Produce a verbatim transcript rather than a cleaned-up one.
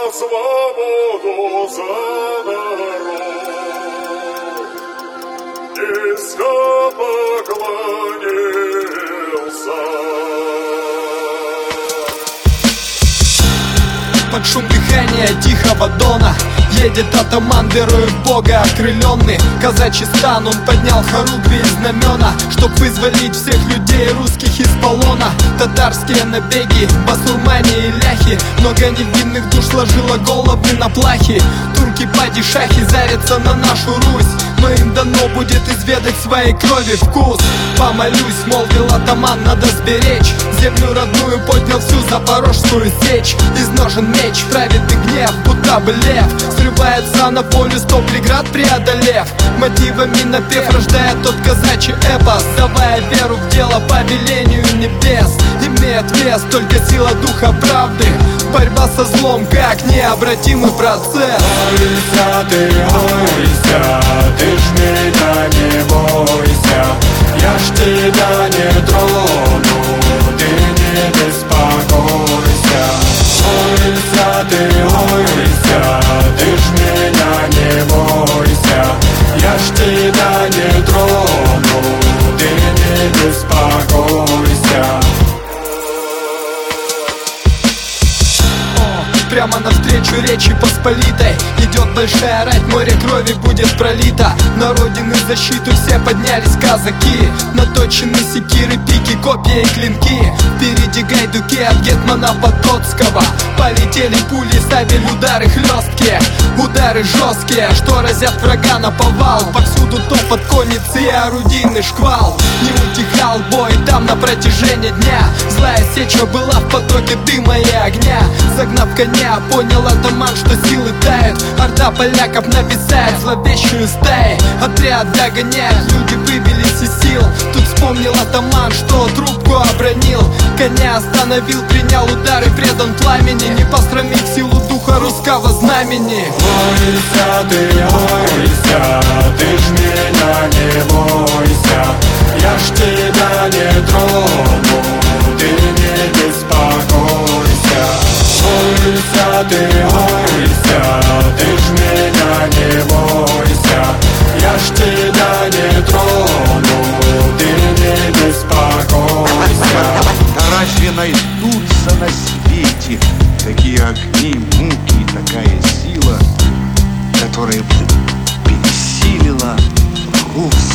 свободу за народ. Низко поклонился. Под шум дыхания тихого дона едет атаман, верою в Бога окрыленный. Казачий стан он поднял хоругви и знамена, чтоб вызволить всех людей русских из полона. Татарские набеги, басурмане и ляхи, много невинных душ сложило головы на плахи. Турки, падишахи зарятся на нашу Русь, но им дано будет изведать своей крови вкус. Помолюсь, молвил атаман, надо сберечь землю родную, поднял всю Запорожскую сечь. Из ножен меч, праведный гнев, будто бы лев, срывается на полю сто преград преодолев. Мотивами напев рождает тот казачий эпос, давая веру в дело по велению небес. Имеет вес только сила духа правды, борьба со злом как необратимый процесс. Ойся ты, ойся, ты ж меня не бойся, я ж тебя не трону, ты не беспокойся. Ойся ты, ойся, ты ж меня не бойся, я ж тебя не трону, ты не беспокойся. Прямо навстречу Речи Посполитой идет большая рать, море крови будет пролито. На родины защиту все поднялись казаки, наточены секиры, пики, копья и клинки. Впереди гайдуки от гетмана Потоцкого, полетели пули, сабель, удары хлесткие, удары жесткие, что разят врага на повал. Повсюду топот конницы и орудийный шквал. Не утихал бой там на протяжении дня, злая сеча была в потоке дыма и огня. Загнав коня, понял атаман, что силы тают, орда поляков нависает зловещую стаи. Отряд догоняет, люди выбились из сил. Тут вспомнил атаман, что трубку обронил, коня остановил, принял удары, предан пламени, не посрамив силу духа русского знамени. Ойся ты, ойся, ты ж меня не бойся, я ж тебя не трону, ты не беспокойся. Ойся ты, ойся, ты ж меня не бойся, я ж тебя не трону, ты не беспокойся. Да разве найдутся на свете такие огни, муки и такая сила, которая бы пересилила русскую